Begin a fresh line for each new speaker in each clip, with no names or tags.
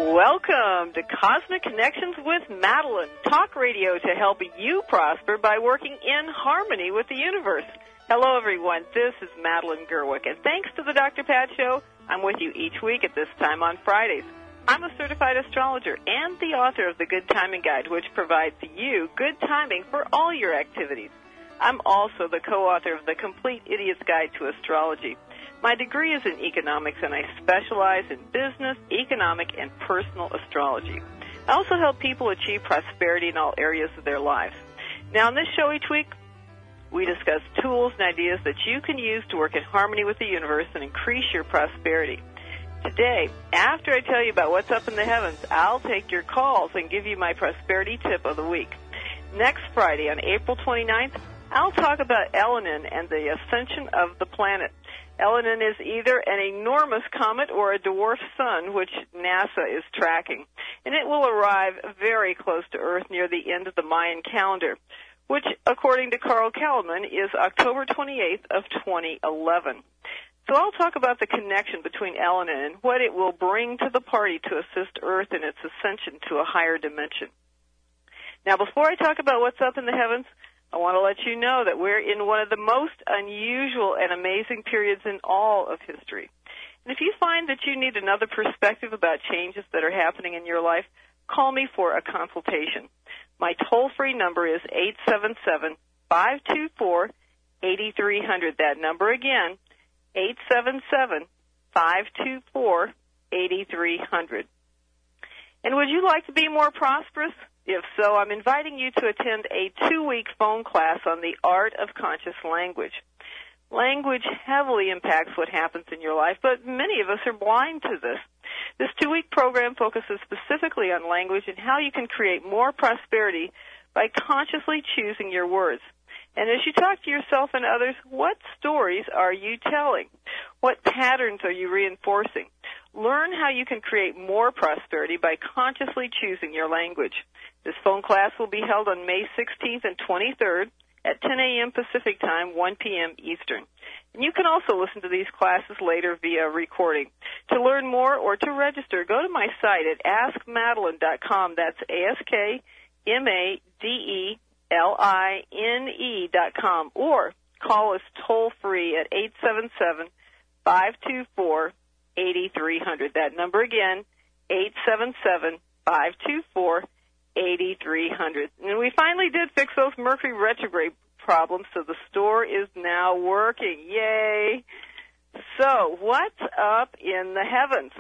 Welcome to Cosmic Connections with Madeline, talk radio to help you prosper by working in harmony with the universe. Hello, everyone. This is Madeline Gerwick, and thanks to the Dr. Pat Show, I'm with you each week at this time on Fridays. I'm a certified astrologer and the author of the Good Timing Guide, which provides you good timing for all your activities. I'm also the co-author of the Complete Idiot's Guide to Astrology. My degree is in economics, and I specialize in business, economic, and personal astrology. I also help people achieve prosperity in all areas of their lives. Now, on this show each week, we discuss tools and ideas that you can use to work in harmony with the universe and increase your prosperity. Today, after I tell you about what's up in the heavens, I'll take your calls and give you my prosperity tip of the week. Next Friday, on April 29th, I'll talk about Elenin and the ascension of the planet. Elenin is either an enormous comet or a dwarf sun, which NASA is tracking. And it will arrive very close to Earth near the end of the Mayan calendar, which, according to Carl Kallman, is October 28th of 2011. So I'll talk about the connection between Elenin and what it will bring to the party to assist Earth in its ascension to a higher dimension. Now, before I talk about what's up in the heavens, I want to let you know that we're in one of the most unusual and amazing periods in all of history. And if you find that you need another perspective about changes that are happening in your life, call me for a consultation. My toll-free number is 877-524-8300. That number again, 877-524-8300. And would you like to be more prosperous? If so, I'm inviting you to attend a 2-week phone class on the art of conscious language. Language heavily impacts what happens in your life, but many of us are blind to this. This 2-week program focuses specifically on language and how you can create more prosperity by consciously choosing your words. And as you talk to yourself and others, what stories are you telling? What patterns are you reinforcing? Learn how you can create more prosperity by consciously choosing your language. This phone class will be held on May 16th and 23rd at 10 a.m. Pacific Time, 1 p.m. Eastern. And you can also listen to these classes later via recording. To learn more or to register, go to my site at askmadeline.com. That's AskMadeline.com. Or call us toll-free at 877-524-8300. That number again, 877-524-8300. And we finally did fix those Mercury retrograde problems, so the store is now working. Yay! So, what's up in the heavens?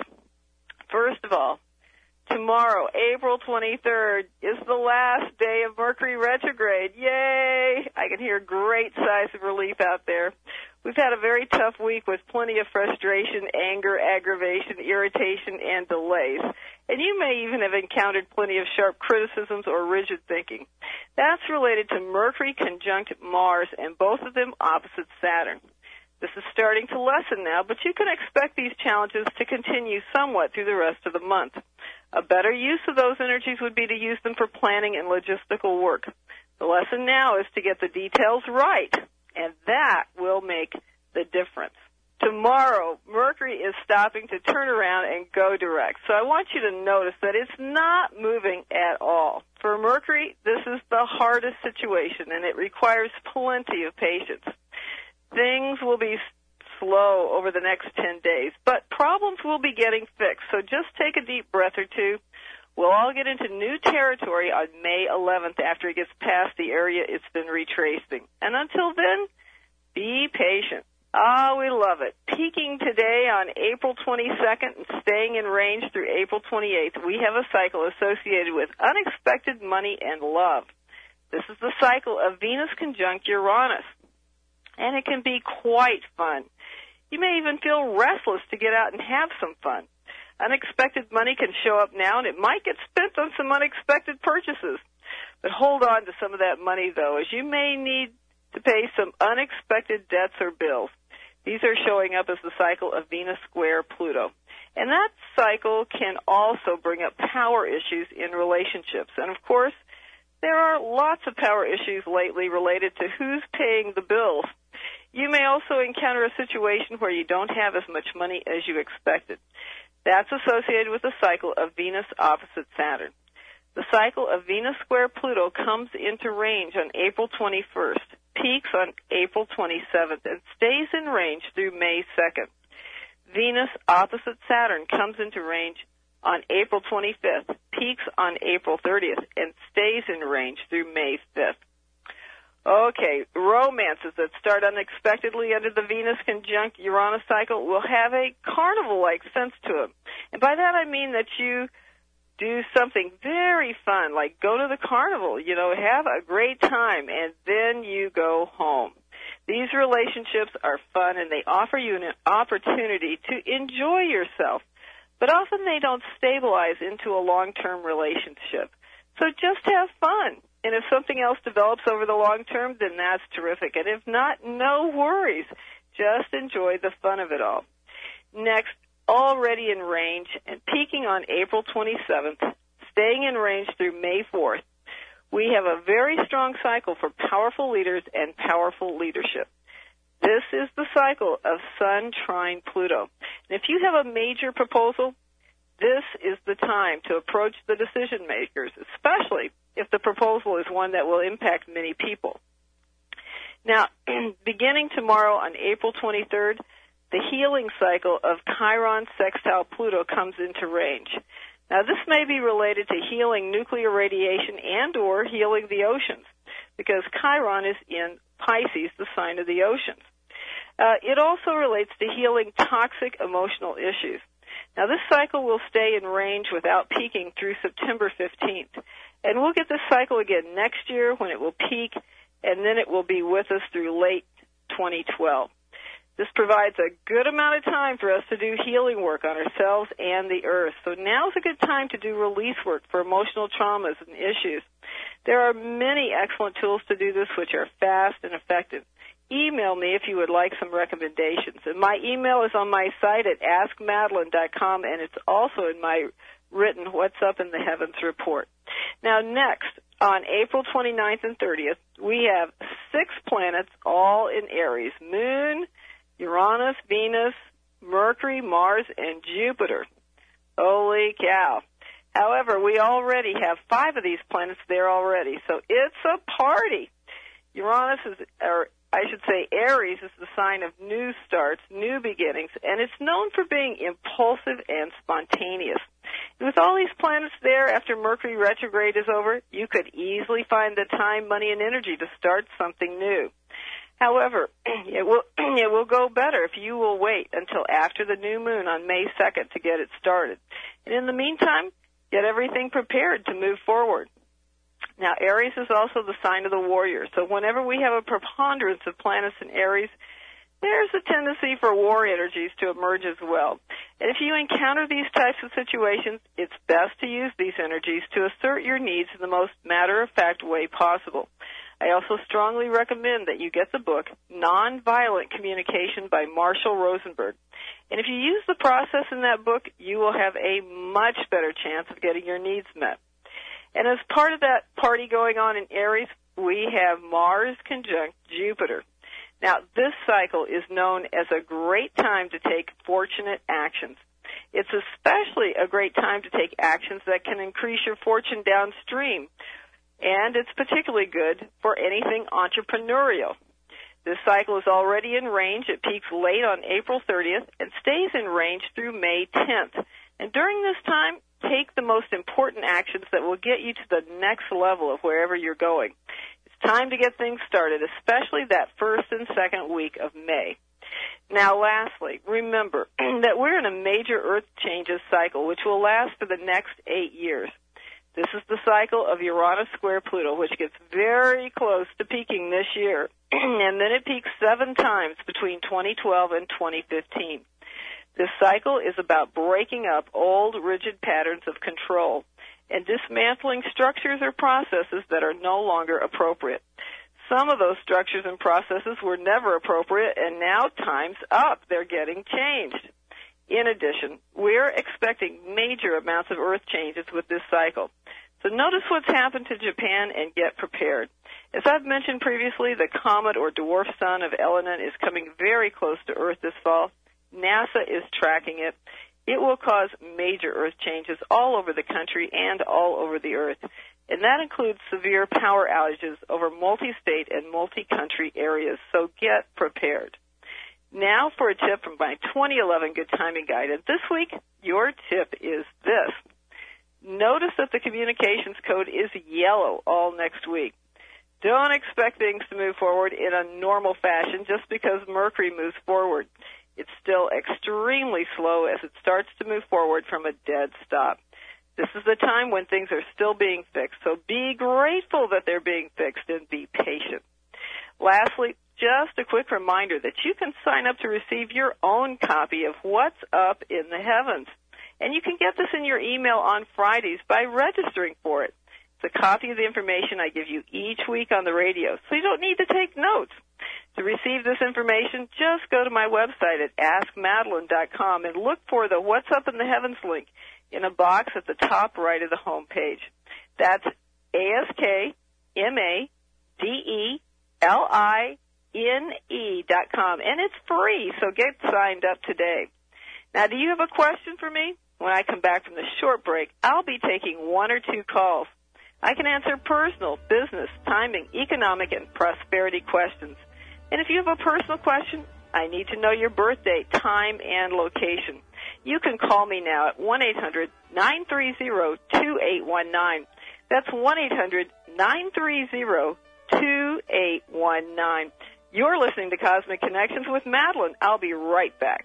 First of all, tomorrow, April 23rd, is the last day of Mercury retrograde. Yay! I can hear great sighs of relief out there. We've had a very tough week with plenty of frustration, anger, aggravation, irritation, and delays. And you may even have encountered plenty of sharp criticisms or rigid thinking. That's related to Mercury conjunct Mars, and both of them opposite Saturn. This is starting to lessen now, but you can expect these challenges to continue somewhat through the rest of the month. A better use of those energies would be to use them for planning and logistical work. The lesson now is to get the details right, and that will make the difference. Tomorrow, Mercury is stopping to turn around and go direct. So I want you to notice that it's not moving at all. For Mercury, this is the hardest situation, and it requires plenty of patience. Things will be slow over the next 10 days, but problems will be getting fixed. So just take a deep breath or two. We'll all get into new territory on May 11th after it gets past the area it's been retracing. And until then, be patient. Ah, we love it. Peaking today on April 22nd and staying in range through April 28th, we have a cycle associated with unexpected money and love. This is the cycle of Venus conjunct Uranus, and it can be quite fun. You may even feel restless to get out and have some fun. Unexpected money can show up now, and it might get spent on some unexpected purchases. But hold on to some of that money, though, as you may need to pay some unexpected debts or bills. These are showing up as the cycle of Venus square Pluto. And that cycle can also bring up power issues in relationships. And, of course, there are lots of power issues lately related to who's paying the bills. You may also encounter a situation where you don't have as much money as you expected. That's associated with the cycle of Venus opposite Saturn. The cycle of Venus square Pluto comes into range on April 21st, peaks on April 27th, and stays in range through May 2nd. Venus opposite Saturn comes into range on April 25th, peaks on April 30th, and stays in range through May 5th. Okay, romances that start unexpectedly under the Venus conjunct Uranus cycle will have a carnival-like sense to them. And by that I mean that you do something very fun, like go to the carnival, have a great time, and then you go home. These relationships are fun, and they offer you an opportunity to enjoy yourself, but often they don't stabilize into a long-term relationship. So just have fun. And if something else develops over the long term, then that's terrific. And if not, no worries. Just enjoy the fun of it all. Next, already in range and peaking on April 27th, staying in range through May 4th, we have a very strong cycle for powerful leaders and powerful leadership. This is the cycle of Sun trine Pluto. And if you have a major proposal, this is the time to approach the decision makers, especially if the proposal is one that will impact many people. Now, beginning tomorrow on April 23rd, the healing cycle of Chiron sextile Pluto comes into range. Now, this may be related to healing nuclear radiation and or healing the oceans, because Chiron is in Pisces, the sign of the oceans. It also relates to healing toxic emotional issues. Now, this cycle will stay in range without peaking through September 15th. And we'll get this cycle again next year when it will peak, and then it will be with us through late 2012. This provides a good amount of time for us to do healing work on ourselves and the earth. So now's a good time to do release work for emotional traumas and issues. There are many excellent tools to do this, which are fast and effective. Email me if you would like some recommendations. And my email is on my site at askmadeline.com, and it's also in my written What's Up in the Heavens report. Now, next, on April 29th and 30th, we have 6 planets all in Aries: Moon, Uranus, Venus, Mercury, Mars, and Jupiter. Holy cow. However, we already have 5 of these planets there already, so it's a party. Uranus is, or I should say Aries, is the sign of new starts, new beginnings, and it's known for being impulsive and spontaneous. And with all these planets there, after Mercury retrograde is over, you could easily find the time, money, and energy to start something new. However, it will go better if you will wait until after the new moon on May 2nd to get it started. And in the meantime, get everything prepared to move forward. Now, Aries is also the sign of the warrior, so whenever we have a preponderance of planets in Aries, there's a tendency for war energies to emerge as well. And if you encounter these types of situations, it's best to use these energies to assert your needs in the most matter-of-fact way possible. I also strongly recommend that you get the book Nonviolent Communication by Marshall Rosenberg. And if you use the process in that book, you will have a much better chance of getting your needs met. And as part of that party going on in Aries, we have Mars conjunct Jupiter. Now, this cycle is known as a great time to take fortunate actions. It's especially a great time to take actions that can increase your fortune downstream. And it's particularly good for anything entrepreneurial. This cycle is already in range. It peaks late on April 30th and stays in range through May 10th. And during this time, take the most important actions that will get you to the next level of wherever you're going. It's time to get things started, especially that first and second week of May. Now, lastly, remember that we're in a major Earth changes cycle, which will last for the next 8 years. This is the cycle of Uranus square Pluto, which gets very close to peaking this year, and then it peaks 7 times between 2012 and 2015. This cycle is about breaking up old, rigid patterns of control and dismantling structures or processes that are no longer appropriate. Some of those structures and processes were never appropriate, and now time's up. They're getting changed. In addition, we're expecting major amounts of Earth changes with this cycle. So notice what's happened to Japan and get prepared. As I've mentioned previously, the comet or dwarf sun of Elenin is coming very close to Earth this fall. NASA is tracking it. it will cause major earth changes all over the country and all over the earth. And that includes severe power outages over multi-state and multi-country areas. So get prepared. Now for a tip from my 2011 Good Timing Guide. And this week, your tip is this. Notice that the communications code is yellow all next week. Don't expect things to move forward in a normal fashion just because Mercury moves forward. It's still extremely slow as it starts to move forward from a dead stop. This is the time when things are still being fixed, so be grateful that they're being fixed and be patient. Lastly, just a quick reminder that you can sign up to receive your own copy of What's Up in the Heavens. And you can get this in your email on Fridays by registering for it. It's a copy of the information I give you each week on the radio, so you don't need to take notes. To receive this information, just go to my website at AskMadeline.com and look for the What's Up in the Heavens link in a box at the top right of the home page. That's AskMadeline.com, and it's free, so get signed up today. Now, do you have a question for me? When I come back from the short break, I'll be taking 1 or 2 calls. I can answer personal, business, timing, economic, and prosperity questions. And if you have a personal question, I need to know your birth date, time, and location. You can call me now at 1-800-930-2819. That's 1-800-930-2819. You're listening to Cosmic Connections with Madeline. I'll be right back.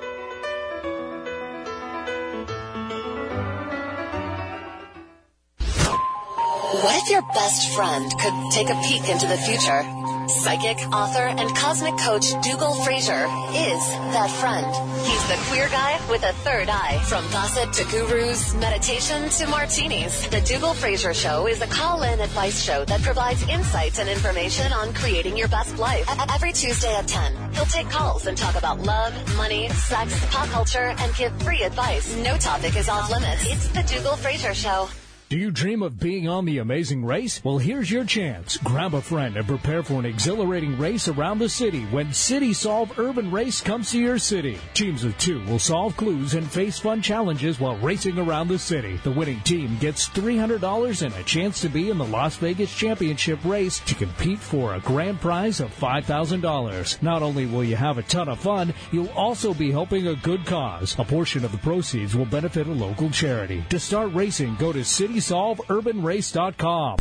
What if your best friend could take a peek into the future? Psychic, author, and cosmic coach Dougal Fraser is that friend. He's the queer guy with a third eye. From gossip to gurus, meditation to martinis, the Dougal Fraser Show is a call-in advice show that provides insights and information on creating your best life. Every Tuesday at 10, he'll take calls and talk about love, money, sex, pop culture, and give free advice. No topic is off limits. It's the Dougal Fraser Show.
Do you dream of being on The Amazing Race? Well, here's your chance. Grab a friend and prepare for an exhilarating race around the city when City Solve Urban Race comes to your city. Teams of 2 will solve clues and face fun challenges while racing around the city. The winning team gets $300 and a chance to be in the Las Vegas Championship race to compete for a grand prize of $5,000. Not only will you have a ton of fun, you'll also be helping a good cause. A portion of the proceeds will benefit a local charity. To start racing, go to CitySolveUrbanRace.com.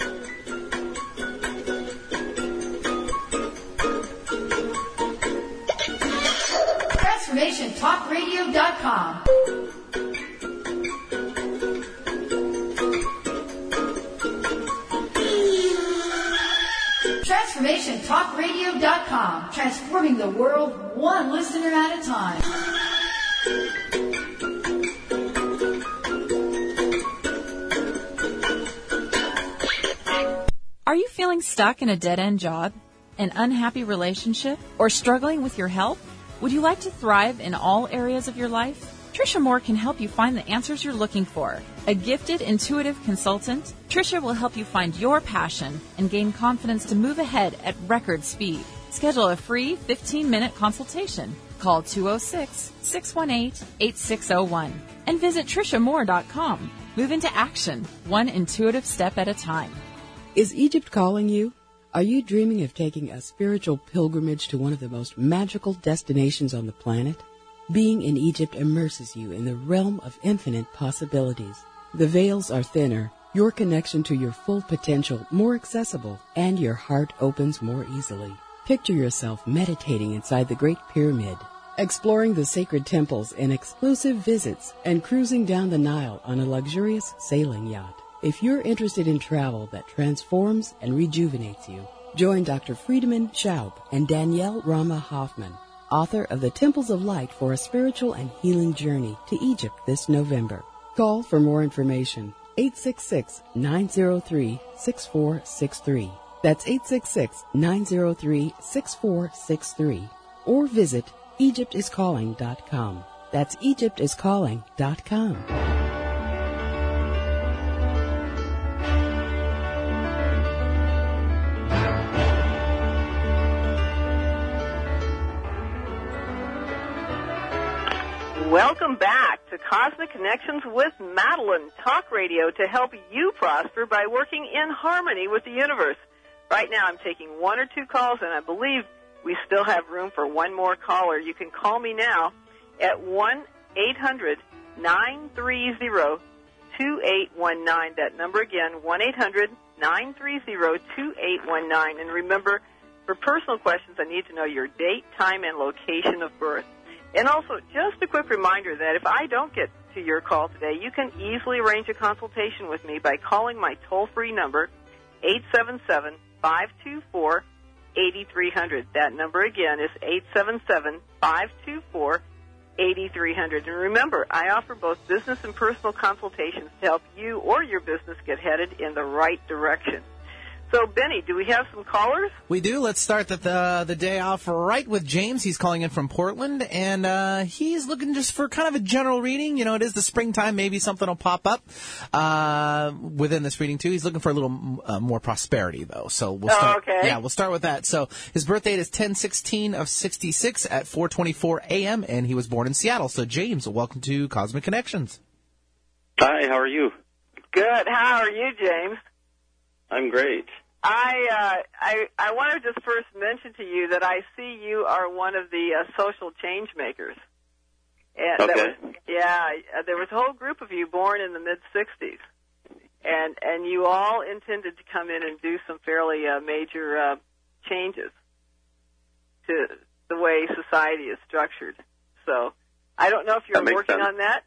TransformationTalkRadio.com. TransformationTalkRadio.com. Transforming the world one listener at a time.
Are you feeling stuck in a dead-end job, an unhappy relationship, or struggling with your health? Would you like to thrive in all areas of your life? Tricia Moore can help you find the answers you're looking for. A gifted, intuitive consultant, Tricia will help you find your passion and gain confidence to move ahead at record speed. Schedule a free 15-minute consultation. Call 206-618-8601 and visit TriciaMoore.com. Move into action, one intuitive step at a time.
Is Egypt calling you? Are you dreaming of taking a spiritual pilgrimage to one of the most magical destinations on the planet? Being in Egypt immerses you in the realm of infinite possibilities. The veils are thinner, your connection to your full potential more accessible, and your heart opens more easily. Picture yourself meditating inside the Great Pyramid, exploring the sacred temples in exclusive visits, and cruising down the Nile on a luxurious sailing yacht. If you're interested in travel that transforms and rejuvenates you, join Dr. Friedemann Schaub and Danielle Rama Hoffman, author of The Temples of Light for a Spiritual and Healing Journey to Egypt this November. Call for more information, 866-903-6463. That's 866-903-6463. Or visit EgyptIsCalling.com. That's EgyptIsCalling.com.
Welcome back. Cosmic Connections with Madeline, talk radio to help you prosper by working in harmony with the universe. Right now I'm taking 1 or 2 calls, and I believe we still have room for one more caller. You can call me now at 1-800-930-2819. That number again, 1-800-930-2819. And remember, for personal questions, I need to know your date, time, and location of birth. And also, just a quick reminder that if I don't get to your call today, you can easily arrange a consultation with me by calling my toll-free number, 877-524-8300. That number again is 877-524-8300. And remember, I offer both business and personal consultations to help you or your business get headed in the right direction. So, Benny, do we have some callers?
We do. Let's start the day off right with James. He's calling in from Portland, and he's looking just for kind of a general reading. You know, it is the springtime. Maybe something will pop up within this reading, too. He's looking for a little more prosperity, though. So we'll start.
Okay.
Yeah, we'll start with that. So his birth date is 10/16 of 66 at 4:24 a.m., and he was born in Seattle. So, James, welcome to Cosmic Connections.
Hi, how are you?
Good. How are you, James?
I'm great.
I want to just first mention to you that I see you are one of the social change makers. And
okay.
There was a whole group of you born in the mid-'60s, and you all intended to come in and do some fairly major changes to the way society is structured. So I don't know if you're working on that.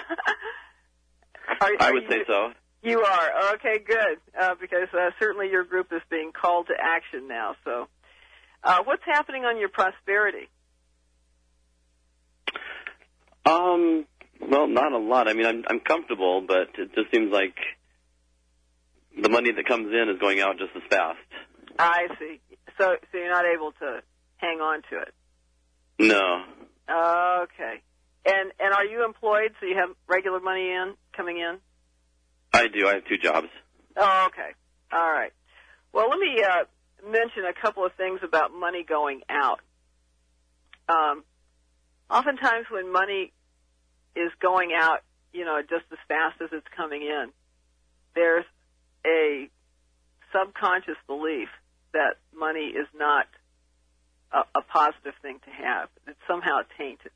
I would say so.
You are. Okay, good, because certainly your group is being called to action now. So what's happening on your prosperity?
Well, not a lot. I mean, I'm comfortable, but it just seems like the money that comes in is going out just as fast.
I see. So you're not able to hang on to it?
No.
Okay. And are you employed, so you have regular money coming in?
I do. I have 2 jobs.
Oh, okay. All right. Well, let me mention a couple of things about money going out. Oftentimes when money is going out, you know, just as fast as it's coming in, there's a subconscious belief that money is not a positive thing to have. It's somehow tainted.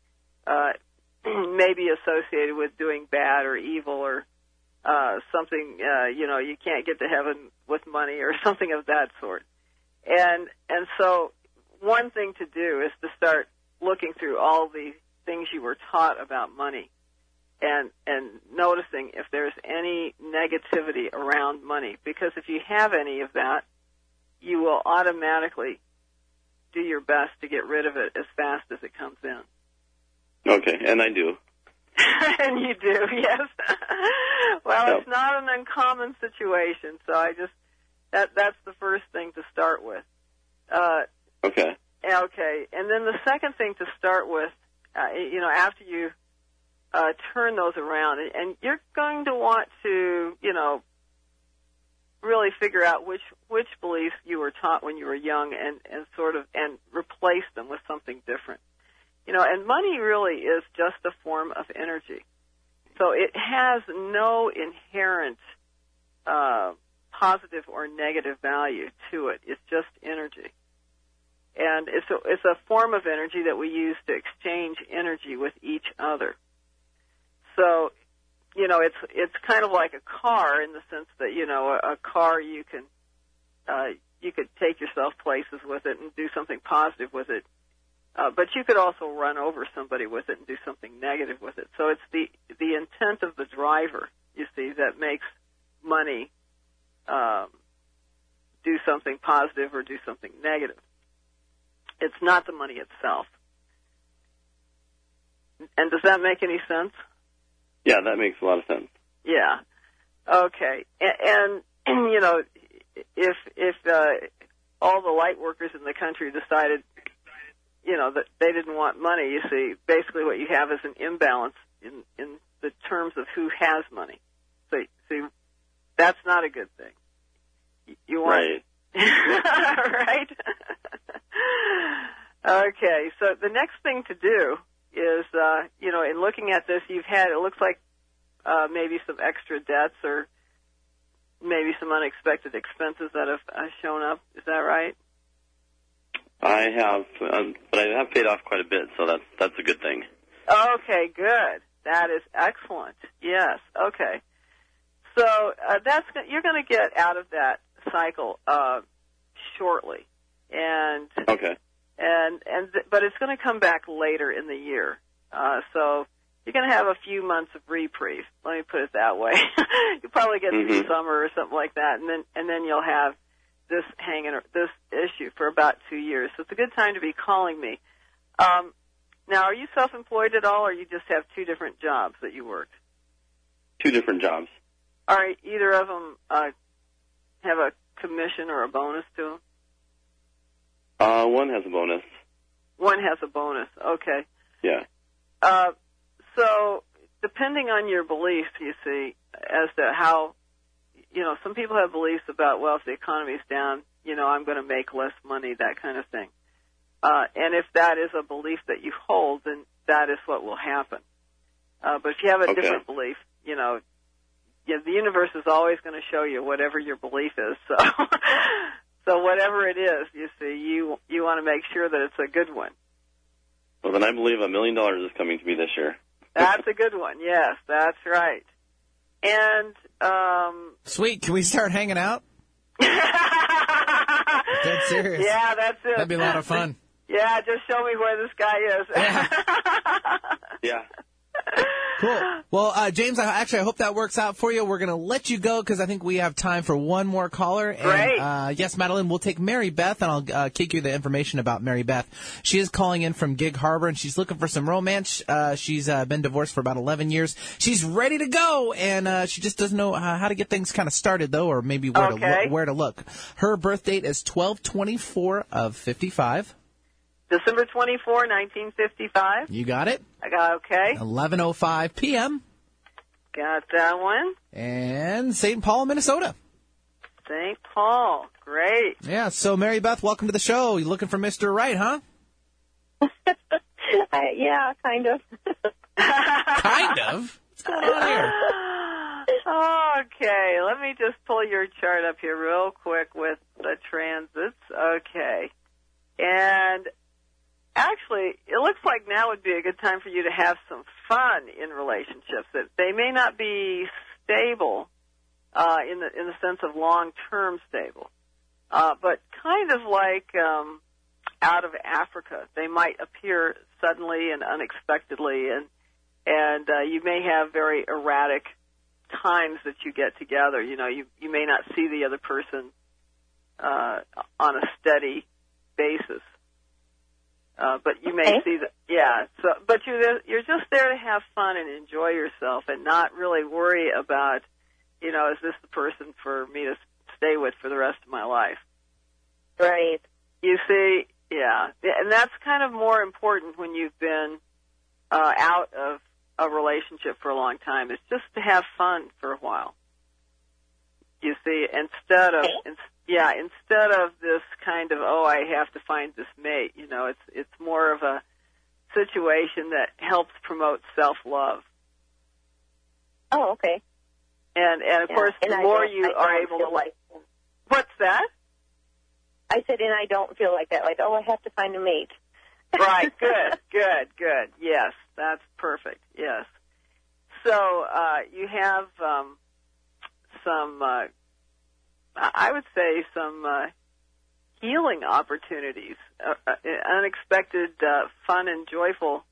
Maybe associated with doing bad or evil or something, you can't get to heaven with money or something of that sort. And so one thing to do is to start looking through all the things you were taught about money and noticing if there's any negativity around money. Because if you have any of that, you will automatically do your best to get rid of it as fast as it comes in.
Okay, and I do.
And you do, yes. Well,
Yep.
It's not an uncommon situation, so that's the first thing to start with.
Okay.
Okay, and then the second thing to start with, after you turn those around, and you're going to want to, really figure out which beliefs you were taught when you were young and replace them with something different. And money really is just a form of energy. So it has no inherent positive or negative value to it. It's just energy. And it's a form of energy that we use to exchange energy with each other. So, it's kind of like a car in the sense that, a car you could take yourself places with it and do something positive with it. But you could also run over somebody with it and do something negative with it. So it's the intent of the driver, you see, that makes money do something positive or do something negative. It's not the money itself. And does that make any sense?
Yeah, that makes a lot of sense.
Yeah. Okay. And if all the light workers in the country decided, that they didn't want money, you see, basically what you have is an imbalance in the terms of who has money. So, see, that's not a good thing. You want... Right? Okay, so the next thing to do is, in looking at this, it looks like maybe some extra debts or maybe some unexpected expenses that have shown up. Is that right?
I have, but I have paid off quite a bit, so that's a good thing.
Okay, good. That is excellent. Yes. Okay. So you're going to get out of that cycle shortly, and
okay.
But it's going to come back later in the year. So you're going to have a few months of reprieve. Let me put it that way. You'll probably get through summer or something like that, and then you'll have this issue for about 2 years. So it's a good time to be calling me. Now, are you self-employed at all, or you just have 2 different jobs that you work?
2 different jobs.
All right. Either of them have a commission or a bonus to them?
One has a bonus.
One has a bonus. Okay.
Yeah.
So, depending on your beliefs, you see, as to how, some people have beliefs about, well, if the economy's down, I'm going to make less money, that kind of thing. And if that is a belief that you hold, then that is what will happen. But if you have a different belief, the universe is always going to show you whatever your belief is. So, so whatever it is, you see, you want to make sure that it's a good one.
Well, then I believe $1 million is coming to me this year.
That's a good one. Yes, that's right. And
sweet. Can we start hanging out? Dead serious.
Yeah, that's it.
That'd be a lot of fun.
Yeah, just show me where this guy is.
Yeah.
Cool. Well, James, I hope that works out for you. We're going to let you go because I think we have time for one more caller. And,
great.
Yes, Madeline, we'll take Mary Beth, and I'll kick you the information about Mary Beth. She is calling in from Gig Harbor, and she's looking for some romance. She's been divorced for about 11 years. She's ready to go, and she just doesn't know how to get things kind of started, though, or maybe where to look. Her birth date is 12/24 of 55.
December 24, 1955.
You got it.
I got okay.
11:05 p.m.
Got that one.
And St. Paul, Minnesota.
St. Paul. Great.
Yeah, so Mary Beth, welcome to the show. You looking for Mr. Right, huh?
Yeah, kind of.
Kind of? What's going on here?
Okay, let me just pull your chart up here real quick with the transits. Okay. And actually, it looks like now would be a good time for you to have some fun in relationships. That they may not be stable in the sense of long-term stable, but kind of like out of Africa. They might appear suddenly and unexpectedly, and you may have very erratic times that you get together. You may not see the other person on a steady basis. But you may see that, yeah. So, but you're just there to have fun and enjoy yourself, and not really worry about, is this the person for me to stay with for the rest of my life?
Right.
You see, yeah, and that's kind of more important when you've been out of a relationship for a long time. It's just to have fun for a while. You see, instead of this kind of, I have to find this mate, it's more of a situation that helps promote self-love.
Oh, okay.
And of course, the more you are able to like. What's that?
I said, and I don't feel like that. Like, I have to find a mate.
Right. Good. Yes, that's perfect. Yes. So you have some. I would say some healing opportunities, unexpected, fun and joyful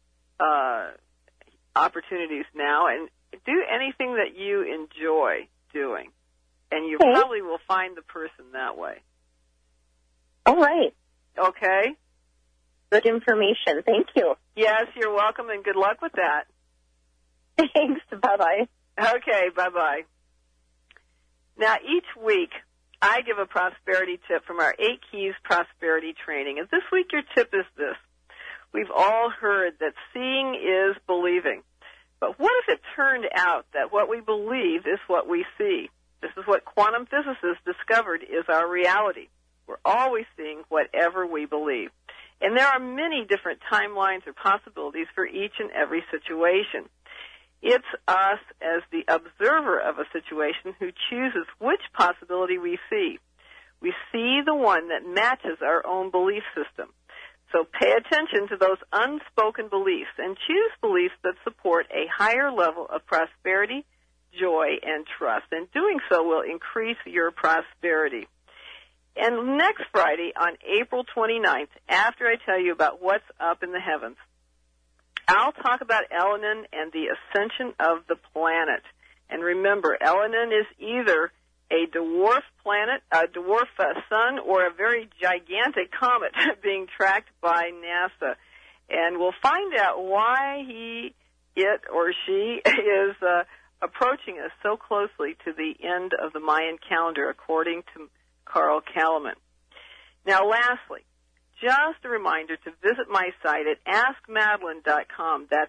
opportunities now, and do anything that you enjoy doing, and you probably will find the person that way.
All right.
Okay.
Good information. Thank you.
Yes, you're welcome, and good luck with that.
Thanks. Bye-bye.
Okay, bye-bye. Now, each week, I give a prosperity tip from our 8 Keys Prosperity Training. And this week, your tip is this. We've all heard that seeing is believing. But what if it turned out that what we believe is what we see? This is what quantum physicists discovered is our reality. We're always seeing whatever we believe. And there are many different timelines or possibilities for each and every situation. It's us as the observer of a situation who chooses which possibility we see. We see the one that matches our own belief system. So pay attention to those unspoken beliefs and choose beliefs that support a higher level of prosperity, joy, and trust. And doing so will increase your prosperity. And next Friday, on April 29th, after I tell you about what's up in the heavens, I'll talk about Elenin and the ascension of the planet. And remember, Elenin is either a dwarf planet, a dwarf sun, or a very gigantic comet being tracked by NASA. And we'll find out why it or she is approaching us so closely to the end of the Mayan calendar, according to Carl Kalaman. Now, lastly, just a reminder to visit my site at AskMadeline.com. That's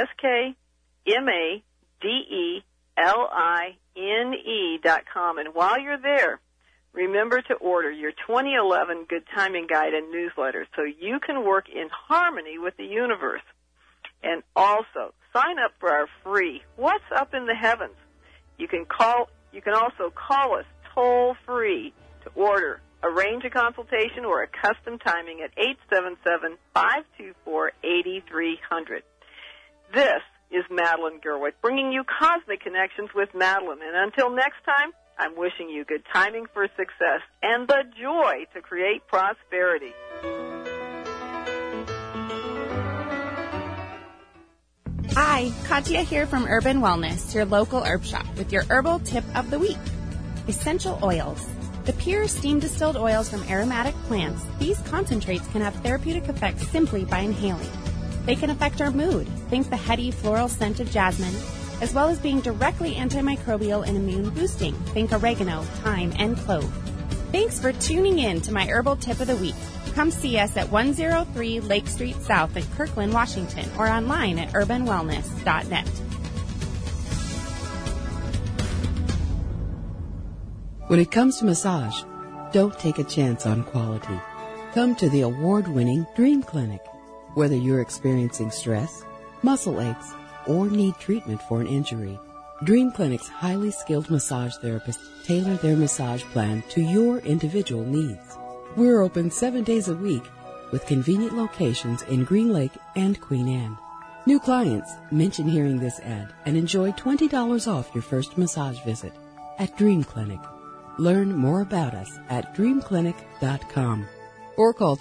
AskMadeline.com. And while you're there, remember to order your 2011 Good Timing Guide and newsletter so you can work in harmony with the universe. And also, sign up for our free What's Up in the Heavens. You can also call us toll-free to order. Arrange a consultation or a custom timing at 877-524-8300. This is Madeline Gerwitz, bringing you Cosmic Connections with Madeline. And until next time, I'm wishing you good timing for success and the joy to create prosperity.
Hi, Katya here from Urban Wellness, your local herb shop, with your herbal tip of the week. Essential oils. The pure steam-distilled oils from aromatic plants, these concentrates can have therapeutic effects simply by inhaling. They can affect our mood, think the heady floral scent of jasmine, as well as being directly antimicrobial and immune-boosting, think oregano, thyme, and clove. Thanks for tuning in to my herbal tip of the week. Come see us at 103 Lake Street South in Kirkland, Washington, or online at urbanwellness.net.
When it comes to massage, don't take a chance on quality. Come to the award-winning Dream Clinic. Whether you're experiencing stress, muscle aches, or need treatment for an injury, Dream Clinic's highly skilled massage therapists tailor their massage plan to your individual needs. We're open 7 days a week with convenient locations in Green Lake and Queen Anne. New clients, mention hearing this ad and enjoy $20 off your first massage visit at Dream Clinic. Learn more about us at dreamclinic.com or call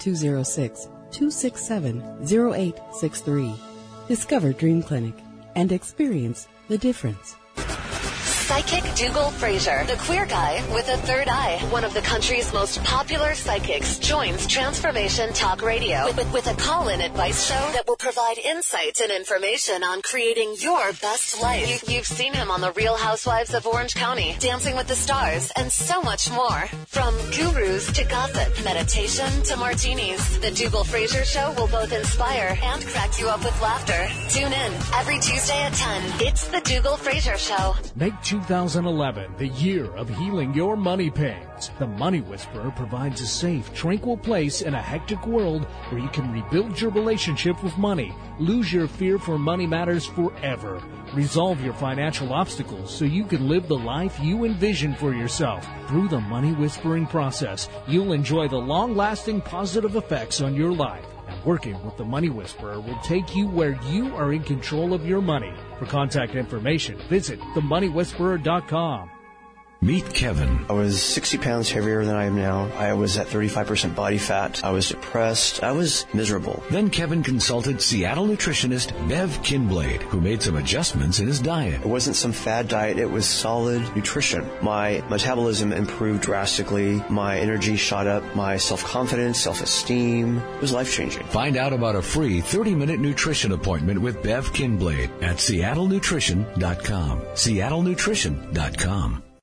206-267-0863. Discover Dream Clinic and experience the difference.
Psychic Dougal Fraser, the queer guy with a third eye, one of the country's most popular psychics, joins Transformation Talk Radio with a call-in advice show that will provide insights and information on creating your best life. You've seen him on The Real Housewives of Orange County, Dancing with the Stars, and so much more. From gurus to gossip, meditation to martinis, the Dougal Fraser Show will both inspire and crack you up with laughter. Tune in every Tuesday at 10. It's the Dougal Fraser Show.
Make 2011, the year of healing your money pains. The Money Whisperer provides a safe, tranquil place in a hectic world where you can rebuild your relationship with money, lose your fear for money matters forever, resolve your financial obstacles so you can live the life you envision for yourself. Through the Money Whispering process, you'll enjoy the long-lasting positive effects on your life. And working with the Money Whisperer will take you where you are in control of your money. For contact information, visit themoneywhisperer.com.
Meet Kevin.
I was 60 pounds heavier than I am now. I was at 35% body fat. I was depressed. I was miserable.
Then Kevin consulted Seattle nutritionist Bev Kinblade, who made some adjustments in his diet.
It wasn't some fad diet. It was solid nutrition. My metabolism improved drastically. My energy shot up. My self-confidence, self-esteem. It was life-changing.
Find out about a free 30-minute nutrition appointment with Bev Kinblade at seattlenutrition.com. seattlenutrition.com.